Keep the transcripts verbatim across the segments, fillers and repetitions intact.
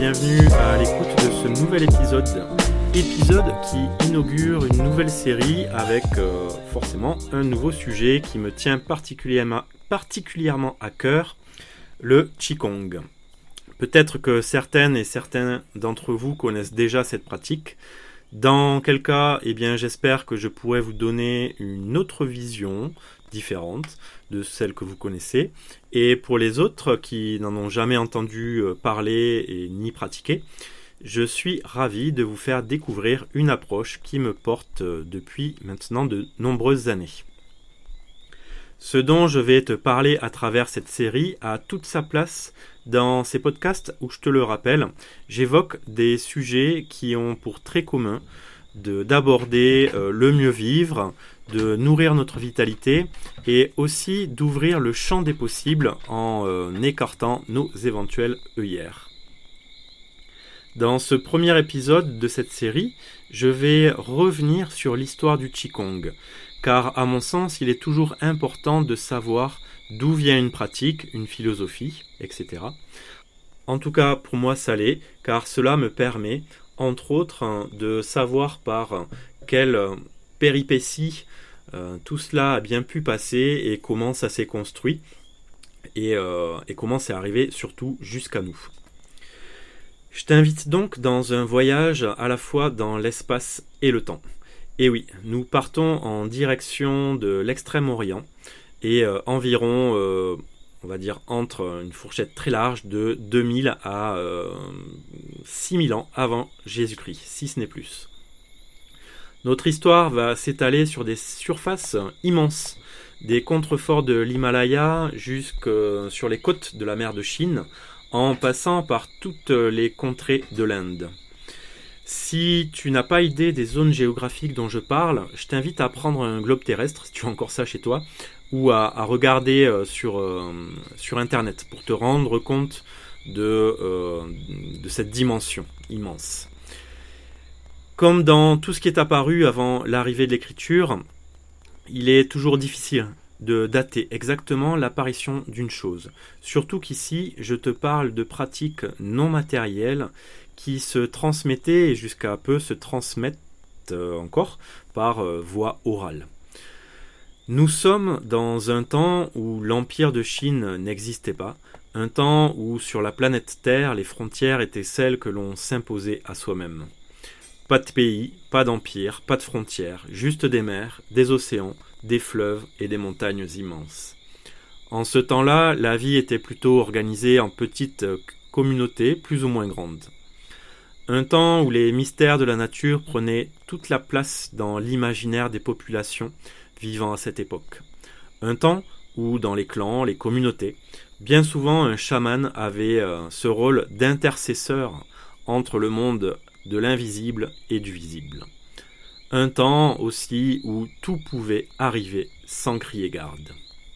bienvenue à l'écoute de ce nouvel épisode. Épisode qui inaugure une nouvelle série avec euh, forcément un nouveau sujet qui me tient particulièrement, particulièrement à cœur, le Qigong. Peut-être que certaines et certains d'entre vous connaissent déjà cette pratique. Dans quel cas, eh bien, j'espère que je pourrai vous donner une autre vision différente de celle que vous connaissez. Et pour les autres qui n'en ont jamais entendu parler et ni pratiquer, je suis ravi de vous faire découvrir une approche qui me porte depuis maintenant de nombreuses années. Ce dont je vais te parler à travers cette série a toute sa place dans ces podcasts où, je te le rappelle, j'évoque des sujets qui ont pour trait commun de, d'aborder euh, le mieux vivre, de nourrir notre vitalité et aussi d'ouvrir le champ des possibles en euh, écartant nos éventuels œillères. Dans ce premier épisode de cette série, je vais revenir sur l'histoire du Qigong, car à mon sens, il est toujours important de savoir d'où vient une pratique, une philosophie, et cetera. En tout cas, pour moi, ça l'est, car cela me permet, entre autres, de savoir par quelles péripéties euh, tout cela a bien pu passer et comment ça s'est construit, et, euh, et comment c'est arrivé surtout jusqu'à nous. Je t'invite donc dans un voyage à la fois dans l'espace et le temps. Et oui, nous partons en direction de l'Extrême-Orient et euh, environ, euh, on va dire, entre une fourchette très large de deux mille à euh, six mille ans avant Jésus-Christ, si ce n'est plus. Notre histoire va s'étaler sur des surfaces immenses, des contreforts de l'Himalaya jusque sur les côtes de la mer de Chine, en passant par toutes les contrées de l'Inde. Si tu n'as pas idée des zones géographiques dont je parle, je t'invite à prendre un globe terrestre, si tu as encore ça chez toi, ou à, à regarder euh, sur, euh, sur Internet pour te rendre compte de, euh, de cette dimension immense. Comme dans tout ce qui est apparu avant l'arrivée de l'écriture, il est toujours difficile de dater exactement l'apparition d'une chose. Surtout qu'ici, je te parle de pratiques non matérielles qui se transmettaient et jusqu'à peu se transmettent euh, encore par euh, voie orale. Nous sommes dans un temps où l'Empire de Chine n'existait pas, un temps où sur la planète Terre, les frontières étaient celles que l'on s'imposait à soi-même. Pas de pays, pas d'empire, pas de frontières, juste des mers, des océans, des fleuves et des montagnes immenses. En ce temps-là, la vie était plutôt organisée en petites communautés plus ou moins grandes. Un temps où les mystères de la nature prenaient toute la place dans l'imaginaire des populations vivant à cette époque. Un temps où, dans les clans, les communautés, bien souvent un chaman avait euh, ce rôle d'intercesseur entre le monde de l'invisible et du visible. Un temps aussi où tout pouvait arriver sans crier garde.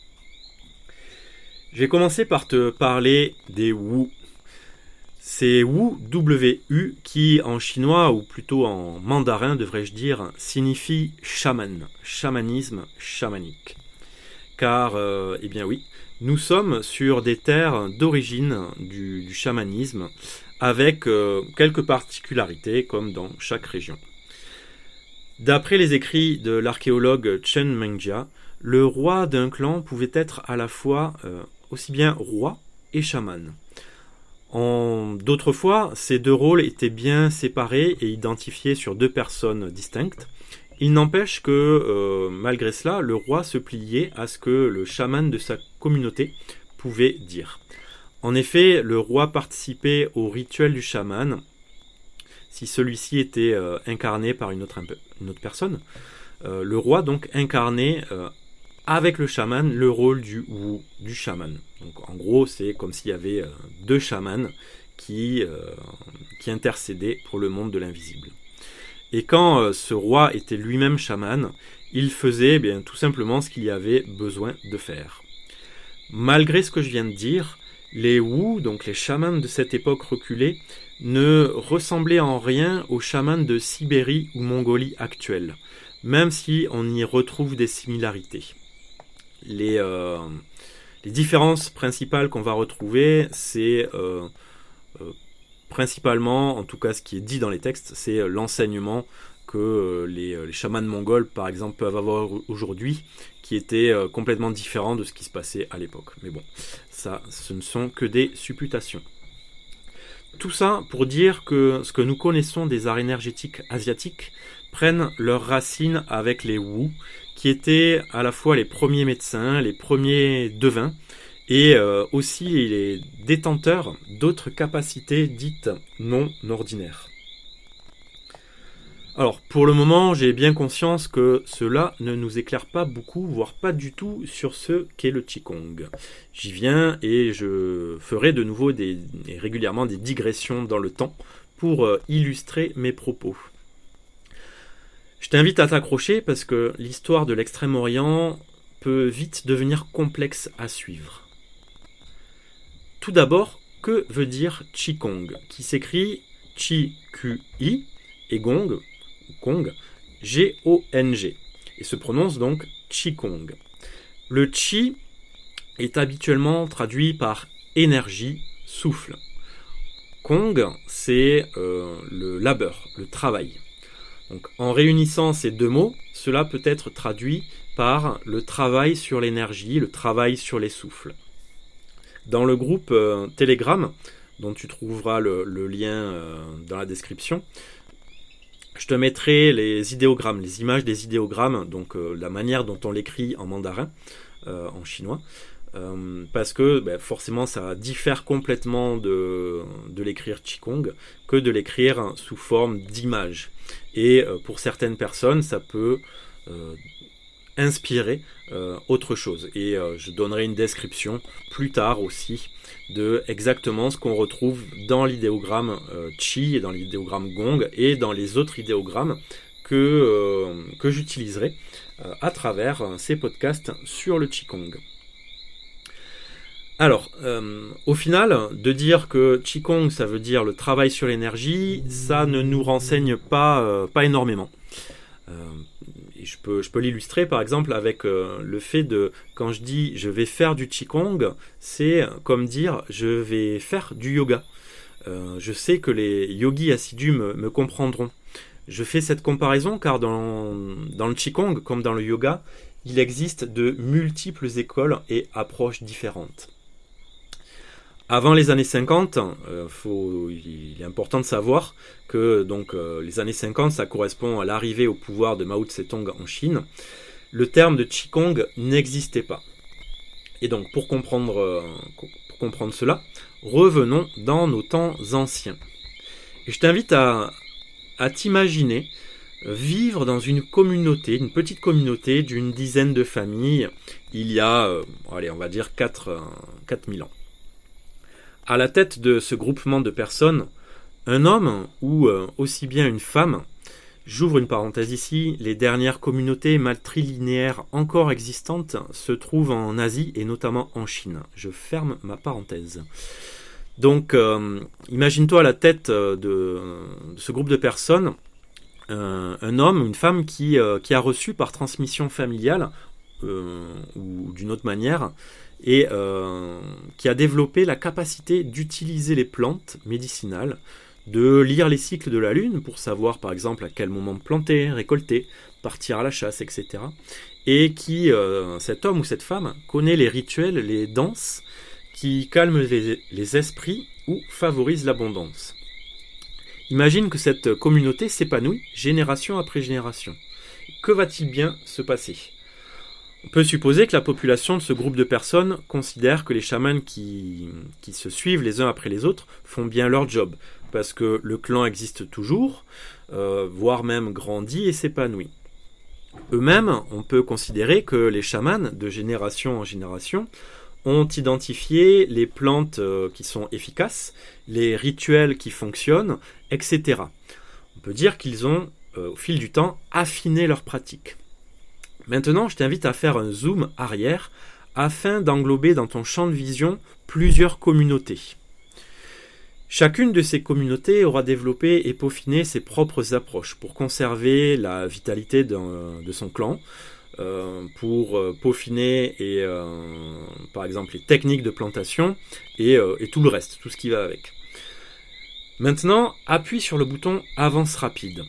Je vais commencer par te parler des Wu. C'est Wu, W U, qui en chinois, ou plutôt en mandarin devrais-je dire, signifie chaman, chamanisme chamanique. Car, euh, eh bien oui, nous sommes sur des terres d'origine du, du chamanisme, avec euh, quelques particularités comme dans chaque région. D'après les écrits de l'archéologue Chen Mengjia, le roi d'un clan pouvait être à la fois euh, aussi bien roi et chaman. En d'autres fois, ces deux rôles étaient bien séparés et identifiés sur deux personnes distinctes. Il n'empêche que, euh, malgré cela, le roi se pliait à ce que le chaman de sa communauté pouvait dire. En effet, le roi participait au rituel du chaman si celui-ci était euh, incarné par une autre, une autre personne. Euh, le roi donc incarnait euh, avec le chaman le rôle du Wu, du chaman. Donc en gros, c'est comme s'il y avait euh, deux chamans qui, euh, qui intercédaient pour le monde de l'invisible. Et quand euh, ce roi était lui-même chaman, il faisait eh bien, tout simplement ce qu'il y avait besoin de faire. Malgré ce que je viens de dire, les Wu, donc les chamans de cette époque reculée, ne ressemblaient en rien aux chamans de Sibérie ou Mongolie actuelle, même si on y retrouve des similarités. Les, euh, les différences principales qu'on va retrouver, c'est euh, euh, principalement, en tout cas ce qui est dit dans les textes, c'est l'enseignement que les, les chamans mongols, par exemple, peuvent avoir aujourd'hui, qui était complètement différent de ce qui se passait à l'époque. Mais bon, ça, ce ne sont que des supputations. Tout ça pour dire que ce que nous connaissons des arts énergétiques asiatiques prennent leurs racines avec les Wu, qui étaient à la fois les premiers médecins, les premiers devins, et euh, aussi les détenteurs d'autres capacités dites non ordinaires. Alors, pour le moment, j'ai bien conscience que cela ne nous éclaire pas beaucoup, voire pas du tout, sur ce qu'est le Qigong. J'y viens et je ferai de nouveau des, et régulièrement des digressions dans le temps pour euh, illustrer mes propos. Je t'invite à t'accrocher parce que l'histoire de l'Extrême-Orient peut vite devenir complexe à suivre. Tout d'abord, que veut dire Qigong, qui s'écrit Qi-Q-I et Gong, Gong, G O N G, et se prononce donc Qigong. Le Qi est habituellement traduit par énergie, souffle. Gong, c'est euh, le labeur, le travail. Donc, en réunissant ces deux mots, cela peut être traduit par le travail sur l'énergie, le travail sur les souffles. Dans le groupe euh, Telegram, dont tu trouveras le, le lien euh, dans la description, je te mettrai les idéogrammes, les images des idéogrammes, donc euh, la manière dont on l'écrit en mandarin, euh, en chinois, euh, parce que ben, forcément ça diffère complètement de, de l'écrire Qigong que de l'écrire sous forme d'image. Et euh, pour certaines personnes, ça peut euh, inspirer euh, autre chose. Et euh, je donnerai une description plus tard aussi de exactement ce qu'on retrouve dans l'idéogramme euh, Qi et dans l'idéogramme Gong et dans les autres idéogrammes que, euh, que j'utiliserai euh, à travers euh, ces podcasts sur le Qigong. Alors, euh, au final, de dire que Qigong ça veut dire le travail sur l'énergie, ça ne nous renseigne pas, euh, pas énormément. Euh, et je peux, je peux l'illustrer par exemple avec euh, le fait de, quand je dis je vais faire du Qigong, c'est comme dire je vais faire du yoga. Euh, je sais que les yogis assidus me, me comprendront. Je fais cette comparaison car dans, dans le Qigong, comme dans le yoga, il existe de multiples écoles et approches différentes. Avant les années cinquante, euh, faut, il est important de savoir que donc, euh, les années cinquante, ça correspond à l'arrivée au pouvoir de Mao Tse-tung en Chine. Le terme de Qigong n'existait pas. Et donc, pour comprendre, euh, pour comprendre cela, revenons dans nos temps anciens. Et je t'invite à, à t'imaginer vivre dans une communauté, une petite communauté d'une dizaine de familles, il y a, euh, allez, on va dire quatre mille ans. À la tête de ce groupement de personnes, un homme ou euh, aussi bien une femme, j'ouvre une parenthèse ici, les dernières communautés matrilinéaires encore existantes se trouvent en Asie et notamment en Chine. Je ferme ma parenthèse. Donc, euh, imagine-toi à la tête de, de ce groupe de personnes, euh, un homme ou une femme qui, euh, qui a reçu par transmission familiale euh, ou d'une autre manière, et euh, qui a développé la capacité d'utiliser les plantes médicinales, de lire les cycles de la lune pour savoir par exemple à quel moment planter, récolter, partir à la chasse, et cetera. Et qui, euh, cet homme ou cette femme, connaît les rituels, les danses qui calment les, les esprits ou favorisent l'abondance. Imagine que cette communauté s'épanouit génération après génération. Que va-t-il bien se passer ? On peut supposer que la population de ce groupe de personnes considère que les chamans qui, qui se suivent les uns après les autres font bien leur job, parce que le clan existe toujours, euh, voire même grandit et s'épanouit. Eux-mêmes, on peut considérer que les chamans, de génération en génération, ont identifié les plantes euh, qui sont efficaces, les rituels qui fonctionnent, et cetera. On peut dire qu'ils ont, euh, au fil du temps, affiné leurs pratiques. Maintenant, je t'invite à faire un zoom arrière afin d'englober dans ton champ de vision plusieurs communautés. Chacune de ces communautés aura développé et peaufiné ses propres approches pour conserver la vitalité de, de son clan, euh, pour peaufiner et, euh, par exemple les techniques de plantation et, euh, et tout le reste, tout ce qui va avec. Maintenant, appuie sur le bouton Avance rapide.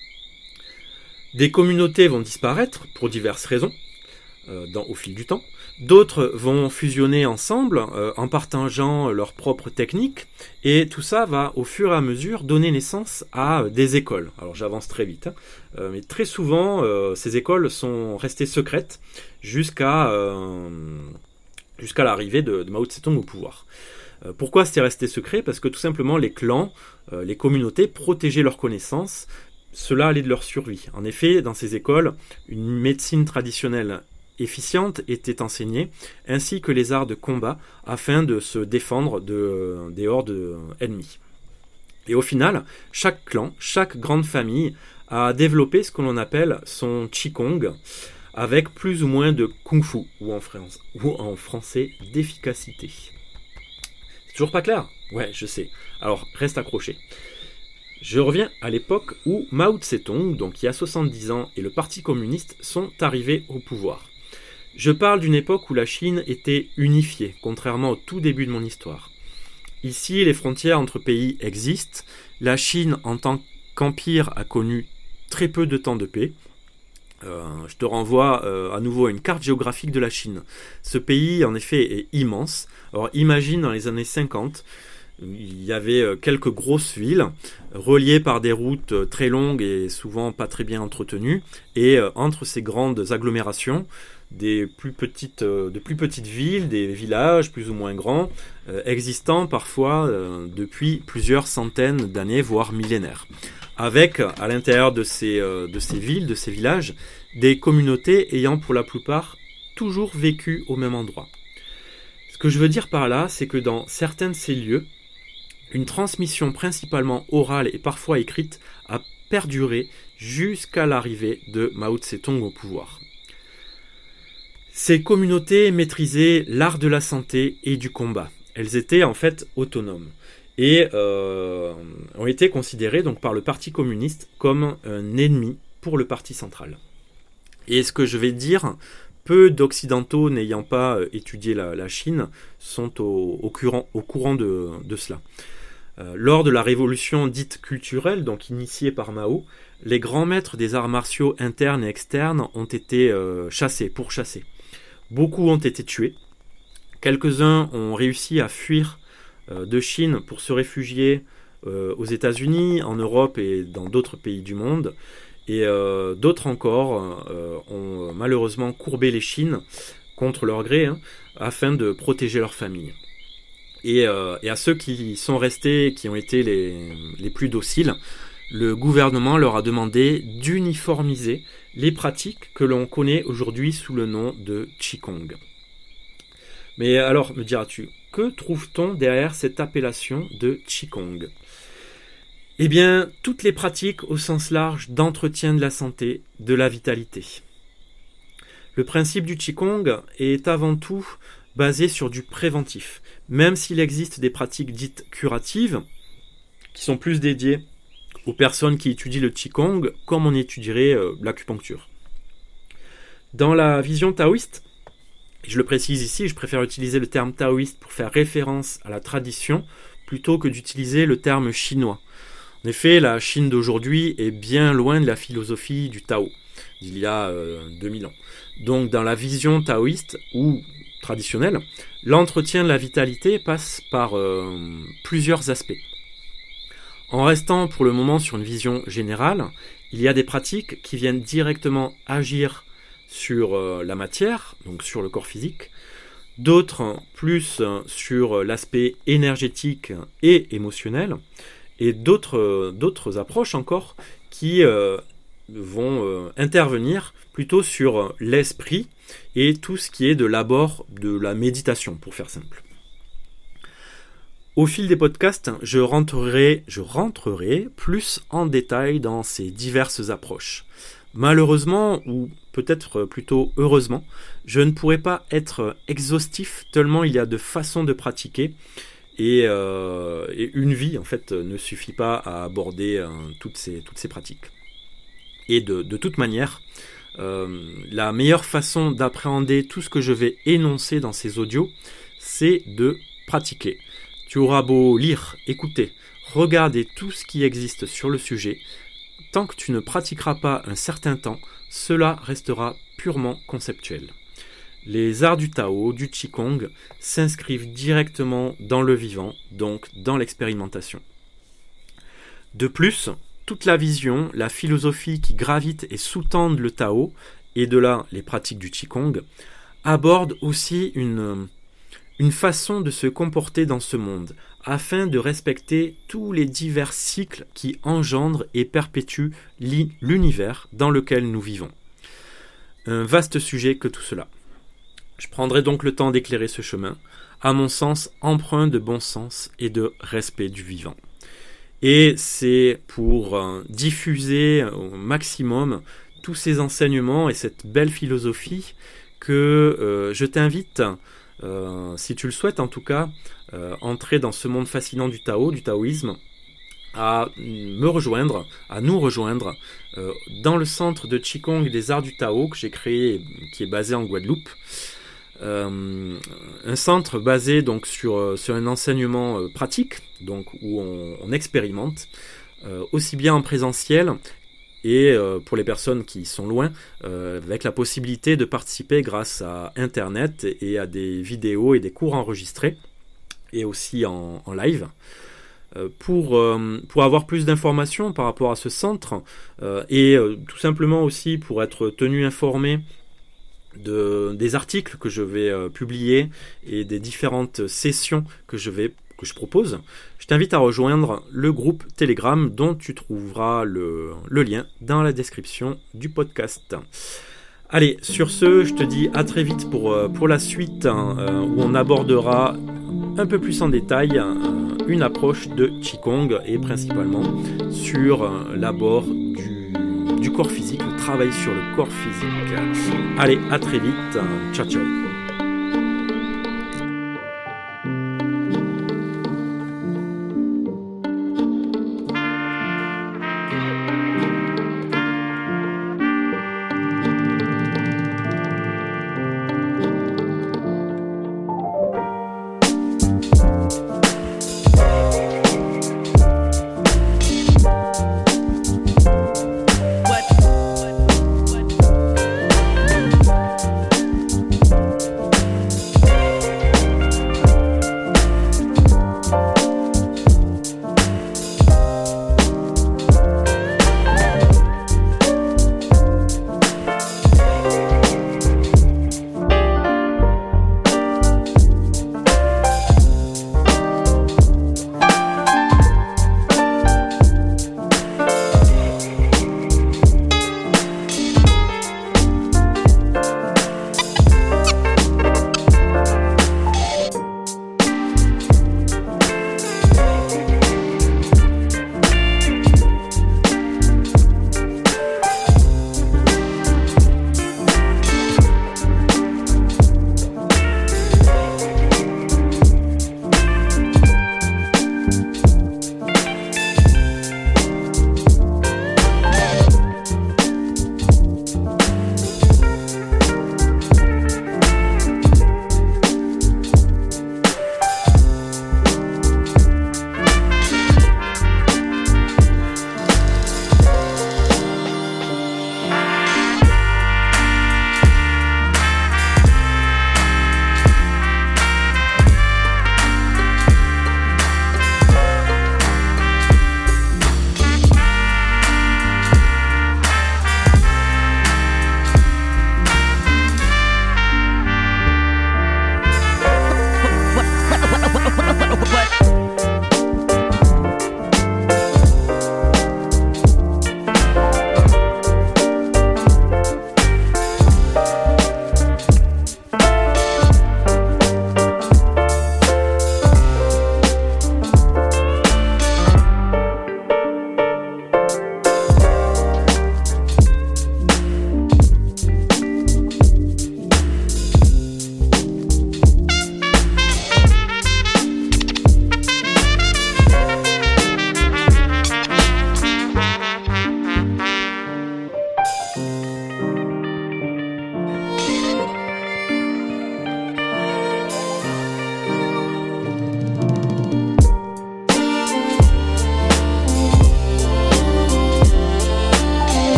Des communautés vont disparaître pour diverses raisons euh, dans, au fil du temps. D'autres vont fusionner ensemble euh, en partageant leurs propres techniques. Et tout ça va au fur et à mesure donner naissance à euh, des écoles. Alors j'avance très vite. Hein, euh, mais très souvent, euh, ces écoles sont restées secrètes jusqu'à, euh, jusqu'à l'arrivée de, de Mao Tse-tung au pouvoir. Euh, pourquoi c'était resté secret ? Parce que tout simplement les clans, euh, les communautés protégeaient leurs connaissances. Cela allait de leur survie. En effet, dans ces écoles, une médecine traditionnelle efficiente était enseignée, ainsi que les arts de combat, afin de se défendre de, des hordes ennemies. Et au final, chaque clan, chaque grande famille a développé ce que l'on appelle son Qigong, avec plus ou moins de kung-fu, ou en, France, ou en français d'efficacité. C'est toujours pas clair ? Ouais, je sais. Alors, reste accroché. Je reviens à l'époque où Mao Tse-tung, donc il y a soixante-dix ans, et le Parti communiste sont arrivés au pouvoir. Je parle d'une époque où la Chine était unifiée, contrairement au tout début de mon histoire. Ici, les frontières entre pays existent. La Chine, en tant qu'empire, a connu très peu de temps de paix. Euh, je te renvoie euh, à nouveau à une carte géographique de la Chine. Ce pays, en effet, est immense. Alors imagine dans les années cinquante, il y avait quelques grosses villes reliées par des routes très longues et souvent pas très bien entretenues. Et entre ces grandes agglomérations, des plus petites, de plus petites villes, des villages plus ou moins grands, existant parfois depuis plusieurs centaines d'années, voire millénaires. Avec, à l'intérieur de ces, de ces villes, de ces villages, des communautés ayant pour la plupart toujours vécu au même endroit. Ce que je veux dire par là, c'est que dans certains de ces lieux, une transmission principalement orale et parfois écrite a perduré jusqu'à l'arrivée de Mao Tse-tung au pouvoir. Ces communautés maîtrisaient l'art de la santé et du combat. Elles étaient en fait autonomes et euh, ont été considérées donc par le Parti communiste comme un ennemi pour le Parti central. Et ce que je vais dire, peu d'occidentaux n'ayant pas étudié la, la Chine sont au, au courant, au courant de, de cela. Euh, lors de la révolution dite culturelle, donc initiée par Mao, les grands maîtres des arts martiaux internes et externes ont été euh, chassés, pourchassés. Beaucoup ont été tués. Quelques-uns ont réussi à fuir euh, de Chine pour se réfugier euh, aux États-Unis, en Europe et dans d'autres pays du monde. Et euh, d'autres encore euh, ont malheureusement courbé les Chines contre leur gré, hein, afin de protéger leur famille. Et, euh, et à ceux qui sont restés, qui ont été les, les plus dociles, le gouvernement leur a demandé d'uniformiser les pratiques que l'on connaît aujourd'hui sous le nom de Qigong. Mais alors, me diras-tu, que trouve-t-on derrière cette appellation de Qigong ? Eh bien, toutes les pratiques au sens large d'entretien de la santé, de la vitalité. Le principe du Qigong est avant tout basé sur du préventif, même s'il existe des pratiques dites curatives, qui sont plus dédiées aux personnes qui étudient le Qigong, comme on étudierait euh, l'acupuncture. Dans la vision taoïste, je le précise ici, je préfère utiliser le terme taoïste pour faire référence à la tradition, plutôt que d'utiliser le terme chinois. En effet, la Chine d'aujourd'hui est bien loin de la philosophie du Tao, d'il y a euh, deux mille ans. Donc dans la vision taoïste, ou traditionnelle, l'entretien de la vitalité passe par euh, plusieurs aspects. En restant pour le moment sur une vision générale, il y a des pratiques qui viennent directement agir sur euh, la matière, donc sur le corps physique, d'autres plus sur l'aspect énergétique et émotionnel, et d'autres, d'autres approches encore qui euh, vont euh, intervenir plutôt sur l'esprit et tout ce qui est de l'abord de la méditation, pour faire simple. Au fil des podcasts, je rentrerai, je rentrerai plus en détail dans ces diverses approches. Malheureusement, ou peut-être plutôt heureusement, je ne pourrai pas être exhaustif tellement il y a de façons de pratiquer et, euh, et une vie en fait ne suffit pas à aborder euh, toutes ces, toutes ces pratiques. Et de, de toute manière, euh, la meilleure façon d'appréhender tout ce que je vais énoncer dans ces audios, c'est de pratiquer. Tu auras beau lire, écouter, regarder tout ce qui existe sur le sujet. Tant que tu ne pratiqueras pas un certain temps, cela restera purement conceptuel. Les arts du Tao, du Qigong, s'inscrivent directement dans le vivant, donc dans l'expérimentation. De plus, toute la vision, la philosophie qui gravite et sous-tendent le Tao, et de là les pratiques du Qigong, abordent aussi une, une façon de se comporter dans ce monde, afin de respecter tous les divers cycles qui engendrent et perpétuent l'univers dans lequel nous vivons. Un vaste sujet que tout cela. Je prendrai donc le temps d'éclairer ce chemin, à mon sens empreint de bon sens et de respect du vivant. Et c'est pour euh, diffuser au maximum tous ces enseignements et cette belle philosophie que euh, je t'invite, euh, si tu le souhaites en tout cas, euh, entrer dans ce monde fascinant du Tao, du taoïsme, à me rejoindre, à nous rejoindre euh, dans le centre de Qigong des arts du Tao que j'ai créé, qui est basé en Guadeloupe. Euh, un centre basé donc sur, sur un enseignement euh, pratique, donc où on, on expérimente, euh, aussi bien en présentiel et euh, pour les personnes qui sont loin, euh, avec la possibilité de participer grâce à Internet et à des vidéos et des cours enregistrés, et aussi en, en live. Euh, pour, euh, pour avoir plus d'informations par rapport à ce centre, euh, et euh, tout simplement aussi pour être tenu informé De, des articles que je vais euh, publier et des différentes sessions que je, vais, que je propose, je t'invite à rejoindre le groupe Telegram dont tu trouveras le, le lien dans la description du podcast. Allez, sur ce, je te dis à très vite pour, euh, pour la suite hein, euh, où on abordera un peu plus en détail euh, une approche de Qigong et principalement sur euh, l'abord du du corps physique, le travail sur le corps physique. Allez, à très vite. Ciao, ciao.